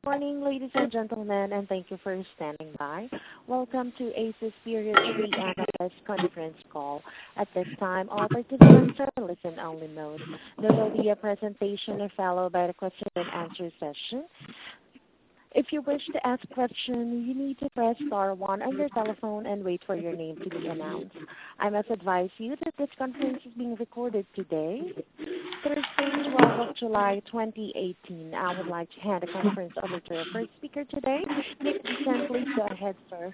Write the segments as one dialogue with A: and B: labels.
A: Morning, ladies and gentlemen, and thank you for standing by. Welcome to ASUS Period 3 Analyst Conference Call. At this time, all participants are in listen-only mode. There will be a presentation followed by the question and answer session. If you wish to ask a question, you need to press star 1 on your telephone and wait for your name to be announced. I must advise you that this conference is being recorded today, Thursday, 12th of July, 2018. I would like to hand the conference over to our first speaker today, Nick Deason. Please go ahead, sir.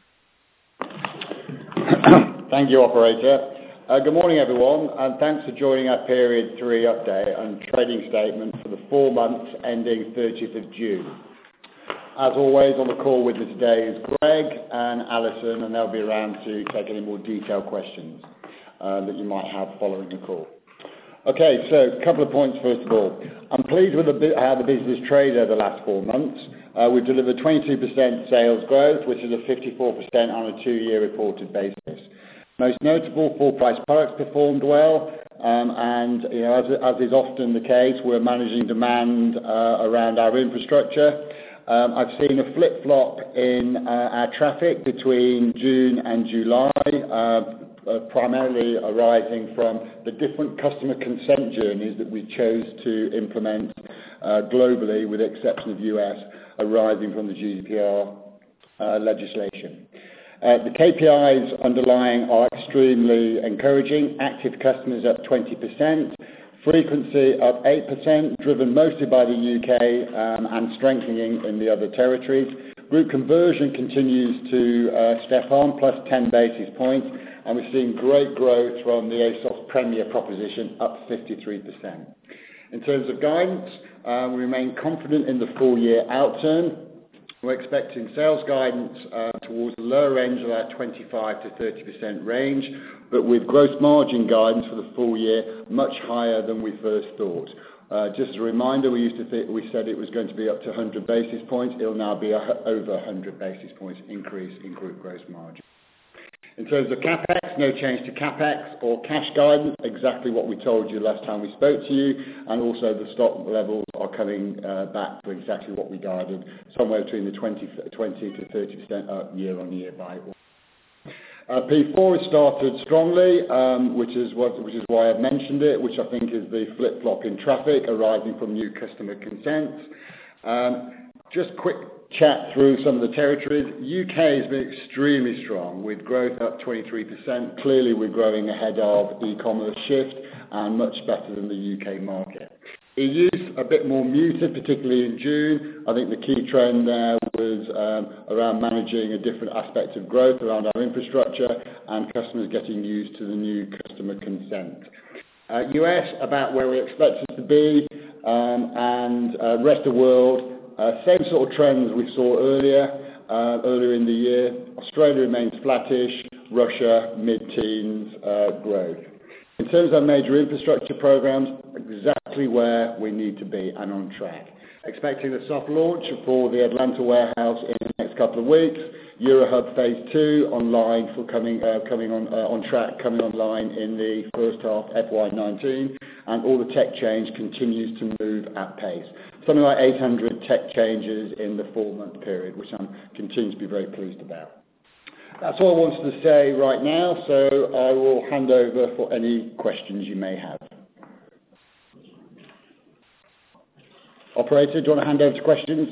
B: Thank you, operator. Good morning, everyone, and thanks for joining our Period 3 update and trading statement for the 4 months ending 30th of June. As always, on the call with me today is Greg and Alison, and they'll be around to take any more detailed questions that you might have following the call. Okay, so a couple of points first of all. I'm pleased with how the business traded over the last 4 months. We've delivered 22% sales growth, which is a 54% on a 2-year reported basis. Most notable full-price products performed well, and as is often the case, we're managing demand around our infrastructure. I've seen a flip-flop in our traffic between June and July, primarily arising from the different customer consent journeys that we chose to implement globally, with the exception of the US, arising from the GDPR legislation. The KPIs underlying are extremely encouraging. Active customers up 20%. Frequency up 8%, driven mostly by the UK and strengthening in the other territories. Group conversion continues to step on, plus 10 basis points, and we're seeing great growth from the ASOS Premier proposition, up 53%. In terms of guidance, we remain confident in the full-year outturn. We're expecting sales guidance towards the lower range of our 25 to 30% range, but with gross margin guidance for the full year much higher than we first thought. Just as a reminder, we said it was going to be up to 100 basis points. It'll now be over 100 basis points increase in group gross margin. In terms of CapEx, no change to CapEx or cash guidance, exactly what we told you last time we spoke to you, and also the stock levels are coming back to exactly what we guided, somewhere between the 20 to 30% up year on year by all. P4 has started strongly, which is why I've mentioned it, which I think is the flip-flop in traffic arising from new customer consents. Just quick chat through some of the territories. UK has been extremely strong, with growth up 23%. Clearly, we're growing ahead of e-commerce shift and much better than the UK market. EU's a bit more muted, particularly in June. I think the key trend there was around managing a different aspect of growth around our infrastructure and customers getting used to the new customer consent. US, about where we expect it to be, and rest of the world, same sort of trends we saw earlier in the year. Australia remains flattish, Russia mid-teens growth. In terms of major infrastructure programs, exactly where we need to be and on track. Expecting the soft launch for the Atlanta warehouse in the next couple of weeks. Eurohub Phase 2 online on track, coming online in the first half FY19, and all the tech change continues to move at pace. Something like 800 tech changes in the 4-month period, which I'm continuing to be very pleased about. That's all I wanted to say right now, so I will hand over for any questions you may have. Operator, do you want to hand over to questions?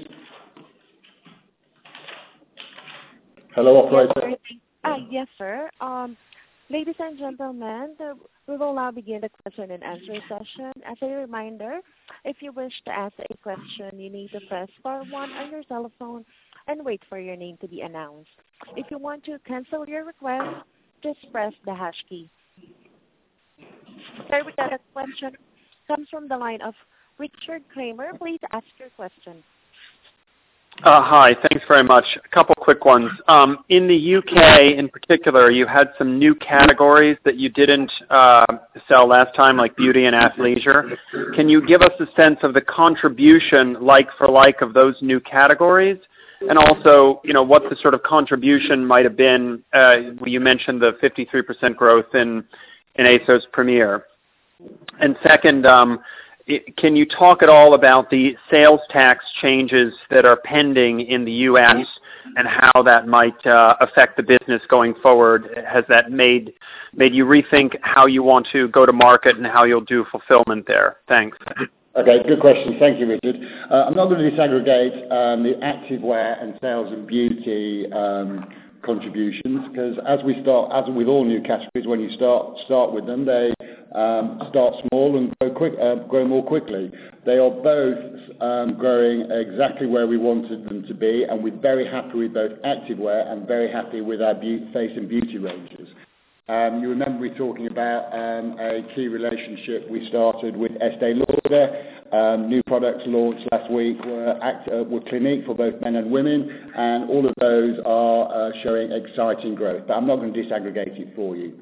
B: Hello, operator.
A: Yes, sir. Ladies and gentlemen, we will now begin the question and answer session. As a reminder, if you wish to ask a question, you need to press star 1 on your telephone and wait for your name to be announced. If you want to cancel your request, just press the hash key. Sir, we got a question. Comes from the line of Richard Kramer. Please ask your question.
C: Hi, thanks very much. A couple quick ones. In the UK in particular, you had some new categories that you didn't sell last time, like beauty and athleisure. Can you give us a sense of the contribution, like for like, of those new categories? And also, what the sort of contribution might have been. You mentioned the 53% growth in ASOS Premier. And second, can you talk at all about the sales tax changes that are pending in the U.S. and how that might affect the business going forward? Has that made you rethink how you want to go to market and how you'll do fulfillment there? Thanks.
B: Okay, good question. Thank you, Richard. I'm not going to disaggregate the activewear and sales and beauty contributions, because as with all new categories, when you start with them, they start small and grow more quickly. They are both growing exactly where we wanted them to be, and we're very happy with both activewear and very happy with our face and beauty ranges. You remember me talking about a key relationship we started with Estee Lauder. New products launched last week were Clinique for both men and women, and all of those are showing exciting growth. But I'm not going to disaggregate it for you.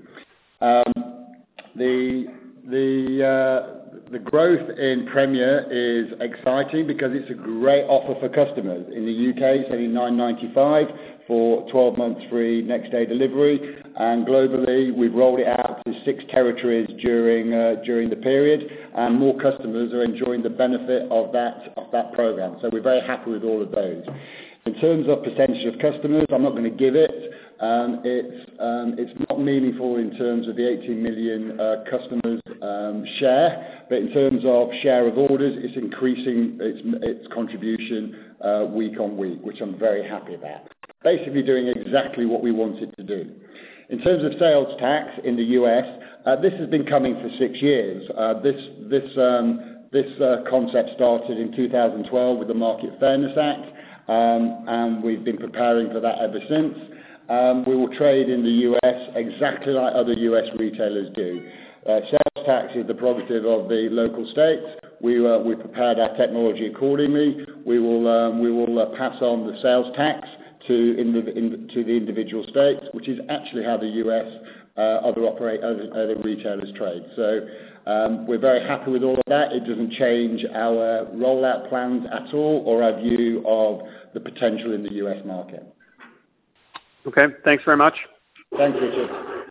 B: The growth in Premier is exciting because it's a great offer for customers. In the UK, it's only £9.95 for 12 months free next day delivery, and globally we've rolled it out to 6 territories during the period, and more customers are enjoying the benefit of that program. So we're very happy with all of those. In terms of percentage of customers, I'm not going to give it. It's not meaningful in terms of the 18 million customers share, but in terms of share of orders, it's increasing its contribution week on week, which I'm very happy about. Basically doing exactly what we wanted to do. In terms of sales tax in the US, this has been coming for 6 years. This concept started in 2012 with the Market Fairness Act, and we've been preparing for that ever since. We will trade in the US exactly like other US retailers do. Sales tax is the prerogative of the local states. We prepared our technology accordingly. We will pass on the sales tax to the individual states, which is actually how the US other retailers trade. So we're very happy with all of that. It doesn't change our rollout plans at all or our view of the potential in the US market.
C: Okay, thanks very much.
B: Thanks, Richard.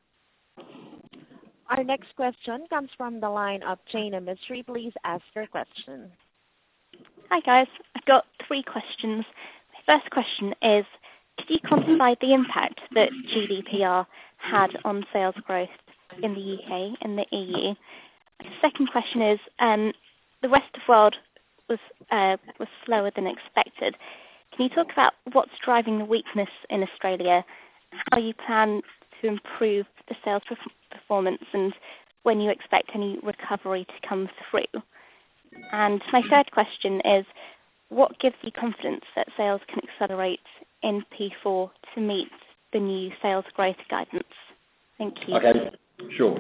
A: Our next question comes from the line of Jaina Mistry. Please ask your question.
D: Hi guys, I've got 3 questions. My first question is, could you quantify the impact that GDPR had on sales growth in the UK and the EU? The second question is, the rest of the world was slower than expected. Can you talk about what's driving the weakness in Australia, how you plan to improve the sales performance, and when you expect any recovery to come through? And my third question is, what gives you confidence that sales can accelerate in P4 to meet the new sales growth guidance? Thank you.
B: Okay, sure.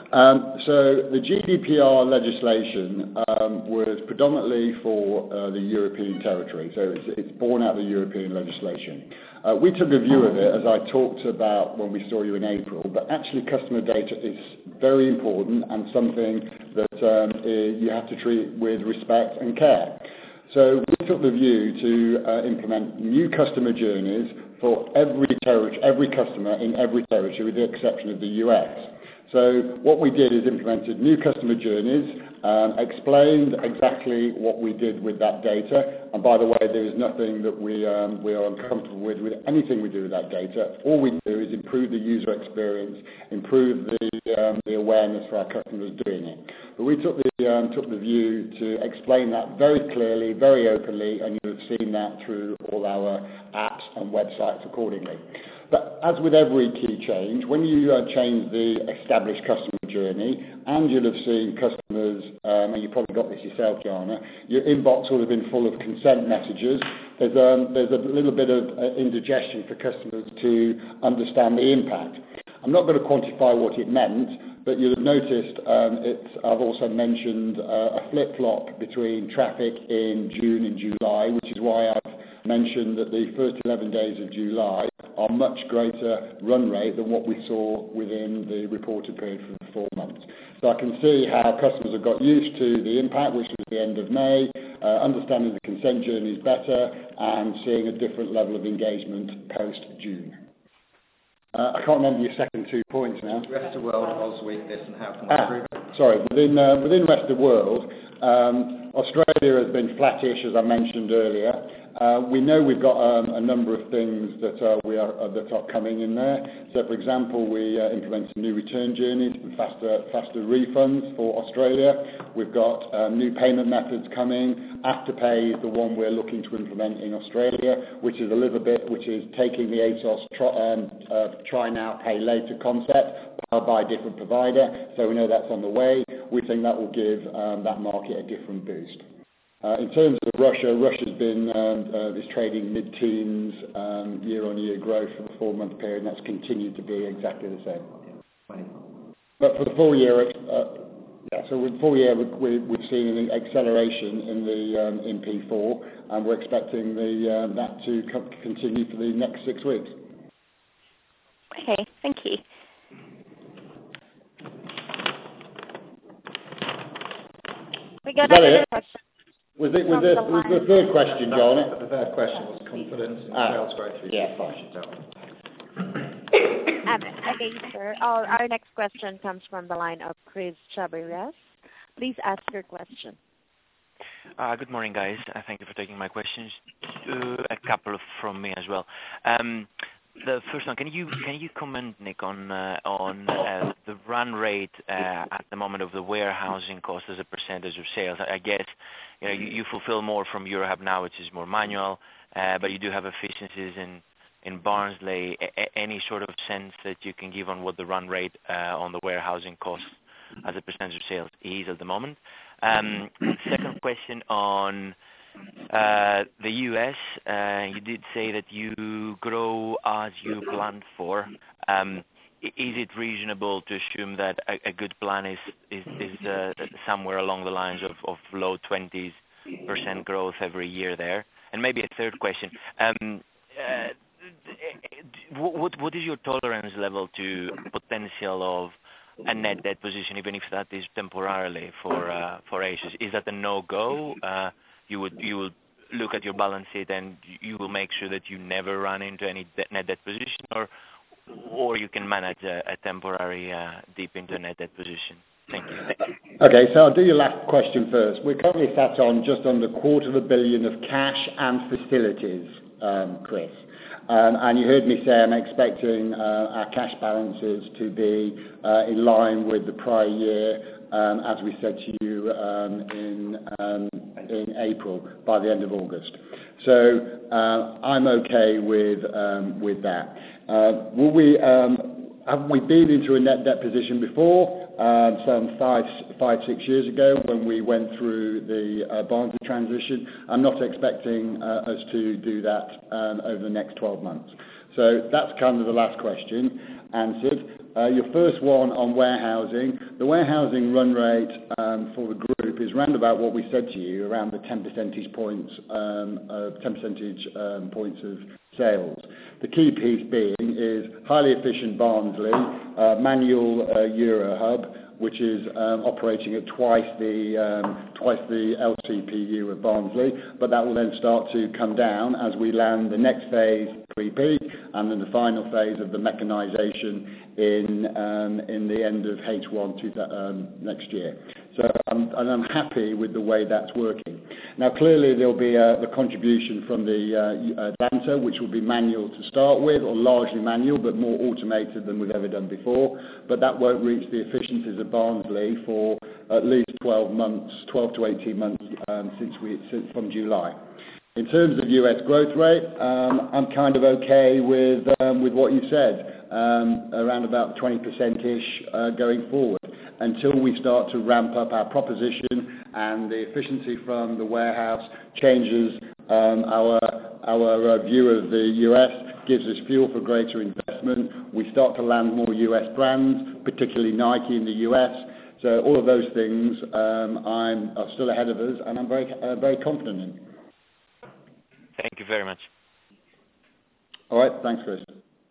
B: So the GDPR legislation was predominantly for the European territory, so it's born out of the European legislation. We took a view of it, as I talked about when we saw you in April, but actually customer data is very important and something that you have to treat with respect and care. So we took the view to implement new customer journeys for every customer in every territory, with the exception of the US. So what we did is implemented new customer journeys, explained exactly what we did with that data. And by the way, there is nothing that we are uncomfortable with anything we do with that data. All we do is improve the user experience, improve the awareness for our customers doing it. But we took the view to explain that very clearly, very openly, and you'll have seen that through all our apps and websites accordingly. But as with every key change, when you change the established customer journey, and you'll have seen customers, and you probably got this yourself, Jana, your inbox will have been full of consent messages. There's a little bit of indigestion for customers to understand the impact. I'm not going to quantify what it meant, but you'll have noticed I've also mentioned a flip-flop between traffic in June and July, which is why I've mentioned that the first 11 days of July are much greater run rate than what we saw within the reported period for the 4 months. So I can see how customers have got used to the impact, which was the end of May, understanding the consent journey is better, and seeing a different level of engagement post-June. I can't remember your second 2 points now.
E: Rest of the world, Oz weakness, and how can we improve it?
B: Sorry, within rest of the world, Australia has been flattish, as I mentioned earlier. We know we've got a number of things that are coming in there. So, for example, we implemented new return journeys and faster refunds for Australia. We've got new payment methods coming. Afterpay is the one we're looking to implement in Australia, which is taking the ASOS try now, pay later concept by a different provider. So we know that's on the way. We think that will give that market a different boost. In terms of Russia's been is trading mid-teens year-on-year growth for the 4-month period, and that's continued to be exactly the same. But for the full year, so with full year, we've seen an acceleration in P4, and we're expecting that to continue for the next 6 weeks.
D: Okay, thank you.
A: We got another question.
B: Was the third question, John?
E: The third question was confidence in sales growth.
B: Yeah, fine.
A: Okay, sir. Our next question comes from the line of Chris Chaviaras. Please ask your question.
F: Good morning, guys. Thank you for taking my questions. A couple from me as well. The first one, can you comment, Nick, on the run rate at the moment of the warehousing cost as a percentage of sales? I guess you fulfill more from Eurohub now, which is more manual, but you do have efficiencies in Barnsley. Any sort of sense that you can give on what the run rate on the warehousing cost as a percentage of sales is at the moment? Second question on the US, you did say that you grow as you planned for. Is it reasonable to assume that a good plan is somewhere along the lines of low 20% growth every year there? And maybe a third question. What is your tolerance level to potential of a net debt position, even if that is temporarily for ASOS? Is that a no-go? You will look at your balance sheet and you will make sure that you never run into any net debt position, or you can manage a temporary dip into a net debt position. Thank you.
B: Okay, so I'll do your last question first. We're currently sat on just under $250 million of cash and facilities, Chris. And you heard me say I'm expecting our cash balances to be in line with the prior year, as we said to you in April, by the end of August. So I'm okay with that. Have we been into a net debt position before? Some 5-6 years ago when we went through the Barnsley transition. I'm not expecting us to do that over the next 12 months. So that's kind of the last question answered. Your first one on warehousing. The warehousing run rate for the group is round about what we said to you, around the 10 percentage points of sales. The key piece being is highly efficient Barnsley, manual Eurohub, which is operating at twice the LCPU of Barnsley, but that will then start to come down as we land the next phase 3P and then the final phase of the mechanisation in the end of H1 next year. So I'm happy with the way that's working. Now clearly there'll be the contribution from the Atlanta, which will be manual to start with, or largely manual, but more automated than we've ever done before. But that won't reach the efficiencies of Barnsley for at least 12 to 18 months since from July. In terms of US growth rate, I'm kind of okay with what you said, around about 20%-ish going forward, until we start to ramp up our proposition and the efficiency from the warehouse changes our view of the US, gives us fuel for greater investment. We start to land more US brands, particularly Nike in the US. So all of those things are still ahead of us, and I'm very confident in.
F: Thank you very much.
B: All right, thanks, Chris.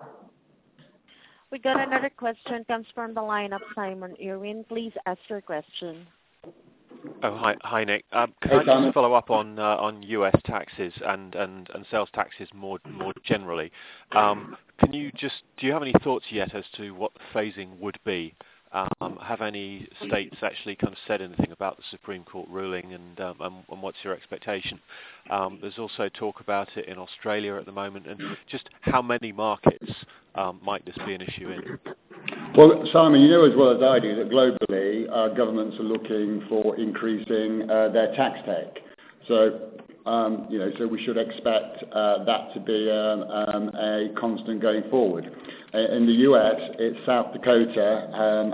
A: We got another question, comes from the line of Simon Irwin. Please ask your question.
G: Oh, hi, Nick. Can
B: Hey,
G: I just follow up on US taxes and sales taxes more generally? Do you have any thoughts yet as to what the phasing would be Have any states actually kind of said anything about the Supreme Court ruling, and what's your expectation? There's also talk about it in Australia at the moment, and just how many markets might this be an issue in?
B: Well, Simon, you know as well as I do that globally governments are looking for increasing their tax take. So, so we should expect that to be a constant going forward. In the US, it's South Dakota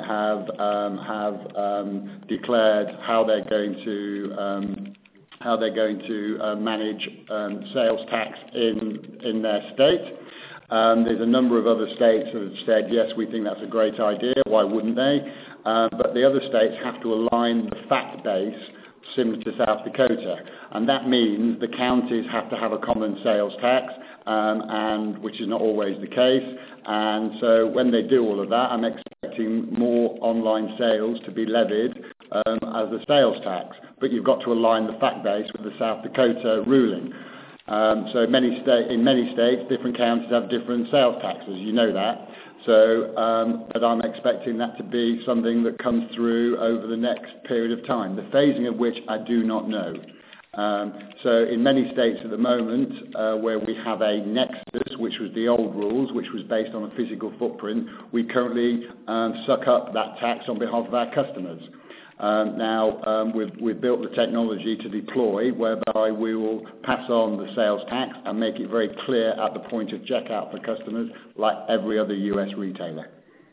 B: have declared how they're going to manage sales tax in their state. There's a number of other states that have said, yes, we think that's a great idea. Why wouldn't they? But the other states have to align the fact base similar to South Dakota. And that means the counties have to have a common sales tax, and which is not always the case. And so when they do all of that, I'm expecting more online sales to be levied as a sales tax. But you've got to align the fact base with the South Dakota ruling. So in many states, different counties have different sales taxes. You know that. So, but I'm expecting that to be something that comes through over the next period of time. The phasing of which I do not know. So in many states at the moment, where we have a nexus, which was the old rules, which was based on a physical footprint, we currently suck up that tax on behalf of our customers. Now, we've built the technology to deploy whereby we will pass on the sales tax and make it very clear at the point of checkout for customers, like every other US retailer.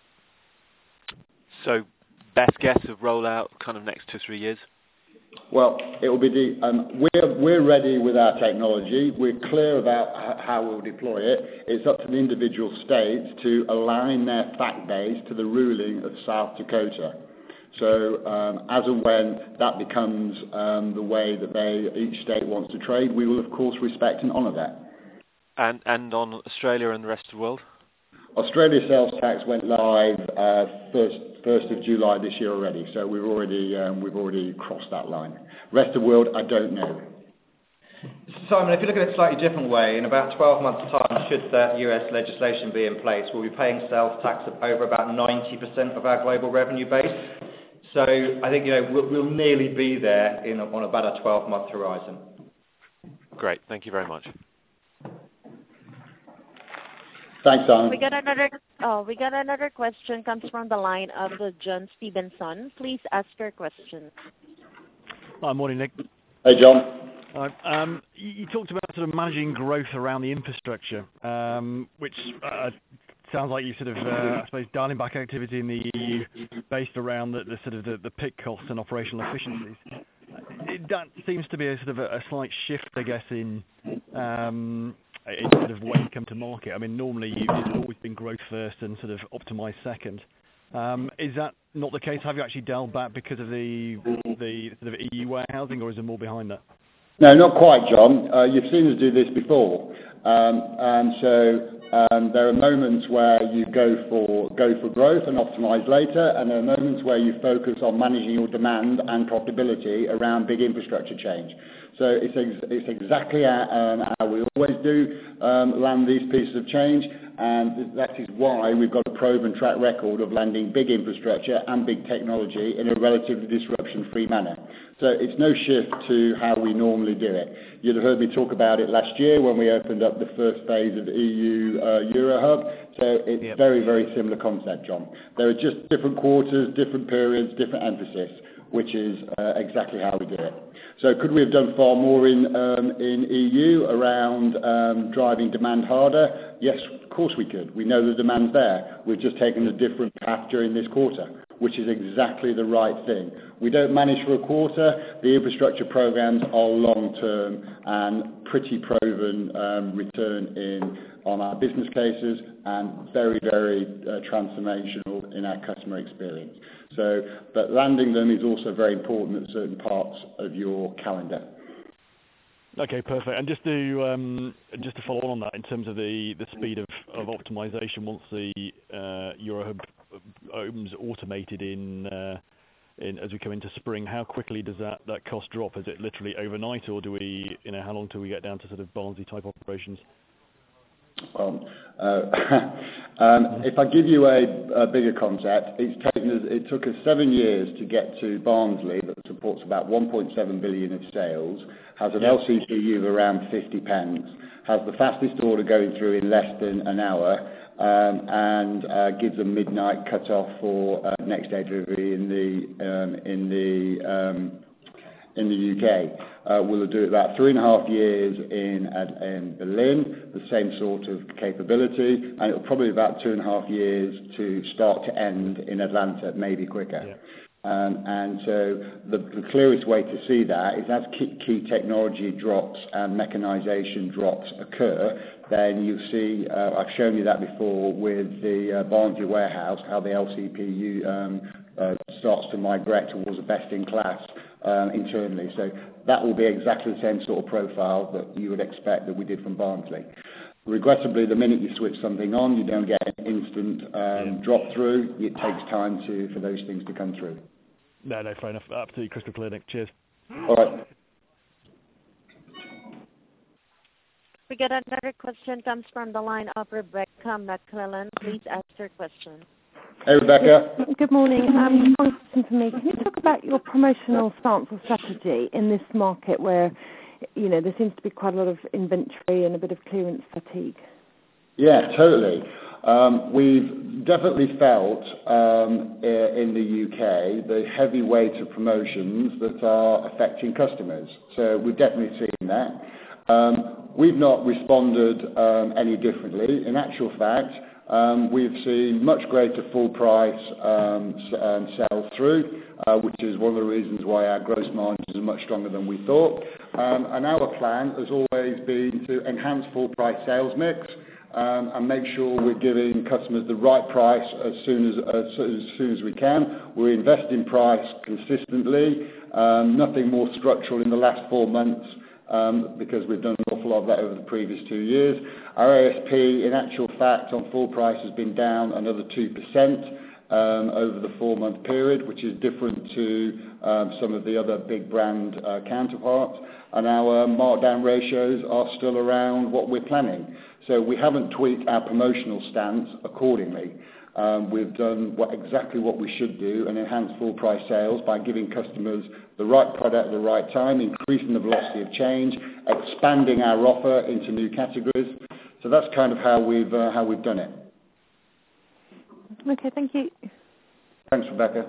G: So, best guess of rollout kind of next 2-3 years?
B: Well, it will be we're ready with our technology. We're clear about how we'll deploy it. It's up to the individual states to align their fact base to the ruling of South Dakota. So as and when that becomes the way that each state wants to trade, we will of course respect and honour that.
G: And on Australia and the rest of the world?
B: Australia sales tax went live 1st of July this year already, so we've already crossed that line. Rest of the world, I don't know.
E: Simon, if you look at it a slightly different way, in about 12 months' time, should that US legislation be in place, we'll be paying sales tax of over about 90% of our global revenue base. So I think we'll nearly be there on about a 12-month horizon.
G: Great, thank you very much.
B: Thanks, Simon.
A: We got another question. Comes from the line of John Stevenson. Please ask your question.
H: Hi, morning, Nick.
B: Hey, John.
H: You talked about sort of managing growth around the infrastructure, which sounds like you sort of, I suppose, dialing back activity in the EU based around the sort of the pick costs and operational efficiencies. That seems to be a sort of a slight shift, I guess, in sort of way you come to market. I mean, normally it's always been growth first and sort of optimise second. Is that not the case? Have you actually dialed back because of the sort of EU warehousing, or is there more behind that?
B: No, not quite, John. You've seen us do this before, and so there are moments where you go for growth and optimise later, and there are moments where you focus on managing your demand and profitability around big infrastructure change. So it's exactly how we always do land these pieces of change, and that is why we've got a proven track record of landing big infrastructure and big technology in a relatively disruption-free manner. So it's no shift to how we normally do it. You'd have heard me talk about it last year when we opened up the first phase of EU Eurohub. So it's very, very similar concept, John. There are just different quarters, different periods, different emphasis, which is exactly how we do it. So could we have done far more in EU around driving demand harder? Yes, of course we could. We know the demand's there. We've just taken a different path during this quarter, which is exactly the right thing. We don't manage for a quarter. The infrastructure programs are long-term and pretty proven return on our business cases and very, very transformational in our customer experience. So, but landing them is also very important at certain parts of your calendar.
H: Okay, perfect. And just to follow on that, in terms of the speed of optimization, once the Eurohub opens automated in as we come into spring, how quickly does that cost drop? Is it literally overnight, or do we, how long till we get down to sort of Barnsley type operations?
B: If I give you a bigger concept, it took us 7 years to get to Barnsley, that supports about 1.7 billion of sales, has an LCPU of around 50 pence, has the fastest order going through in less than an hour, and gives a midnight cut-off for next day delivery in the UK. We'll do it about 3.5 years in Berlin, the same sort of capability, and it'll probably about 2.5 years to start to end in Atlanta, maybe quicker.
H: Yeah.
B: And so the clearest way to see that is as key technology drops and mechanisation drops occur, then you see, I've shown you that before with the Barnsley warehouse, how the LCPU starts to migrate towards a best-in-class internally. So that will be exactly the same sort of profile that you would expect that we did from Barnsley. Regrettably, the minute you switch something on, you don't get an instant drop through. It takes time for those things to come through.
H: No, fair enough. Absolutely crystal clear, Nick. Cheers.
B: All right.
A: We get another question comes from the line of Rebecca McClellan. Please ask your question.
B: Hey, Rebecca.
I: Good morning. One question for me. Can you talk about your promotional stance or strategy in this market where, there seems to be quite a lot of inventory and a bit of clearance fatigue?
B: Yeah, totally. We've definitely felt in the UK the heavy weight of promotions that are affecting customers. So we've definitely seen that. We've not responded any differently. In actual fact, we've seen much greater full price sell through, which is one of the reasons why our gross margins are much stronger than we thought. And our plan has always been to enhance full price sales mix and make sure we're giving customers the right price as soon as we can. We invest in price consistently. Nothing more structural in the last 4 months. Because we've done an awful lot of that over the previous 2 years. Our ASP, in actual fact, on full price has been down another 2% over the 4-month period, which is different to some of the other big brand counterparts. And our markdown ratios are still around what we're planning. So we haven't tweaked our promotional stance accordingly. We've done exactly what we should do and enhance full price sales by giving customers the right product at the right time, increasing the velocity of change, expanding our offer into new categories. So that's kind of how we've done it.
I: Okay, thank you.
B: Thanks, Rebecca.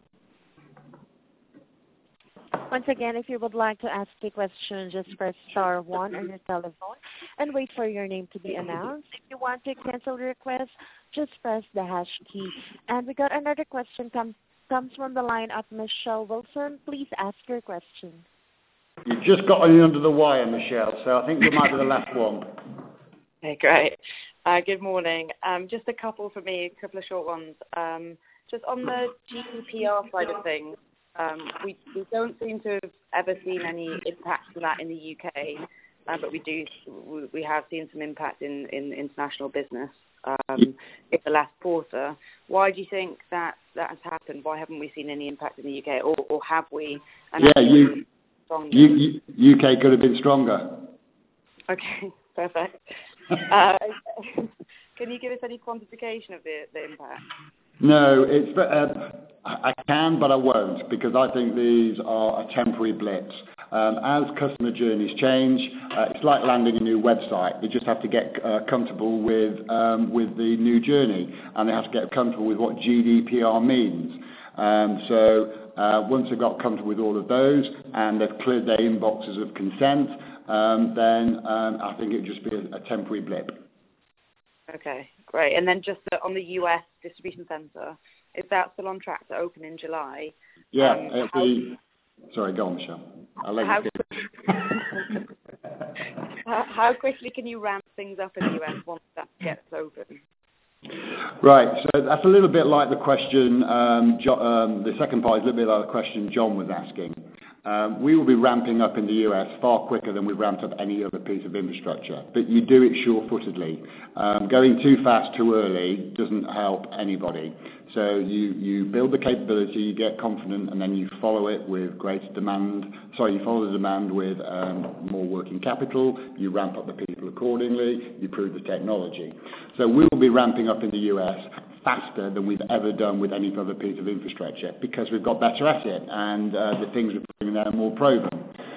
A: Once again, if you would like to ask a question, just press star 1 on your telephone and wait for your name to be announced. If you want to cancel the request, just press the hash key. And we got another question comes from the line of Michelle Wilson. Please ask your question.
B: You've just got me under the wire, Michelle, so I think you might be the last one.
J: Okay, great. Good morning. Just a couple for me, a couple of short ones. Just on the GDPR side of things, we don't seem to have ever seen any impact from that in the UK, but we have seen some impact in international business in the last quarter. Why do you think that has happened? Why haven't we seen any impact in the UK, or have we?
B: UK could have been stronger.
J: Okay, perfect. Can you give us any quantification of the impact?
B: No, I can, but I won't, because I think these are a temporary blitz. As customer journeys change, it's like landing a new website. They just have to get comfortable with the new journey, and they have to get comfortable with what GDPR means. So once they've got comfortable with all of those, and they've cleared their inboxes of consent, then I think it would just be a temporary blip.
J: Okay, great. And then just on the US distribution centre, is that still on track to open in July?
B: Yeah. Sorry, go on, Michelle. I'll let you
J: How quickly can you ramp things up in the US once that gets open?
B: Right. So that's a little bit like the question, the second part is a little bit like the question John was asking. we will be ramping up in the US far quicker than we've ramped up any other piece of infrastructure. But you do it sure-footedly. Going too fast too early doesn't help anybody. So you build the capability, you get confident, and then you follow it with greater demand. You follow the demand with more working capital. You ramp up the people accordingly. You prove the technology. So we will be ramping up in the US faster than we've ever done with any other piece of infrastructure because we've got better at it, and the things we're putting there are more proven.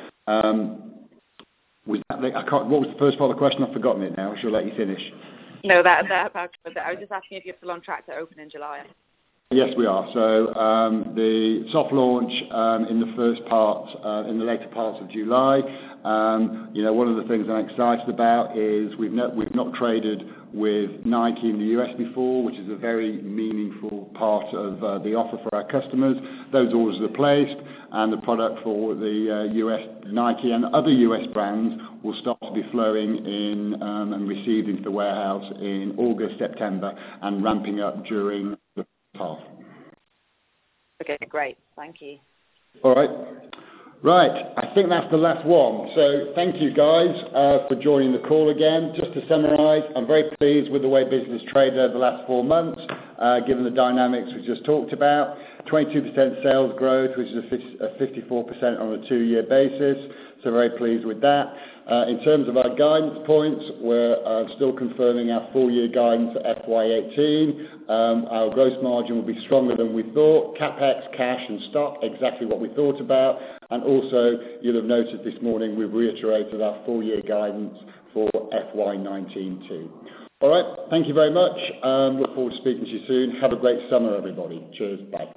B: What was the first part of the question? I've forgotten it now. I shall let you finish.
J: No, that about it. I was just asking if you're still on track to open in July.
B: Yes, we are. So the soft launch in the first part, in the later parts of July. One of the things I'm excited about is we've not traded with Nike in the US before, which is a very meaningful part of the offer for our customers. Those orders are placed, and the product for the US Nike and other US brands will start to be flowing in and received into the warehouse in August, September, and ramping up during the half.
J: Okay, great. Thank you.
B: All right. Right, I think that's the last one. So thank you guys for joining the call again. Just to summarise, I'm very pleased with the way business traded over the last 4 months, given the dynamics we just talked about. 22% sales growth, which is a 54% on a 2-year basis. So very pleased with that. In terms of our guidance points, we're still confirming our full-year guidance for FY18. Our gross margin will be stronger than we thought. CapEx, cash and stock, exactly what we thought about. And also, you'll have noticed this morning we've reiterated our full-year guidance for FY19 too. All right, thank you very much. Look forward to speaking to you soon. Have a great summer, everybody. Cheers. Bye.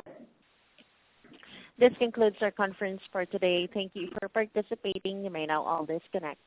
A: This concludes our conference for today. Thank you for participating. You may now all disconnect.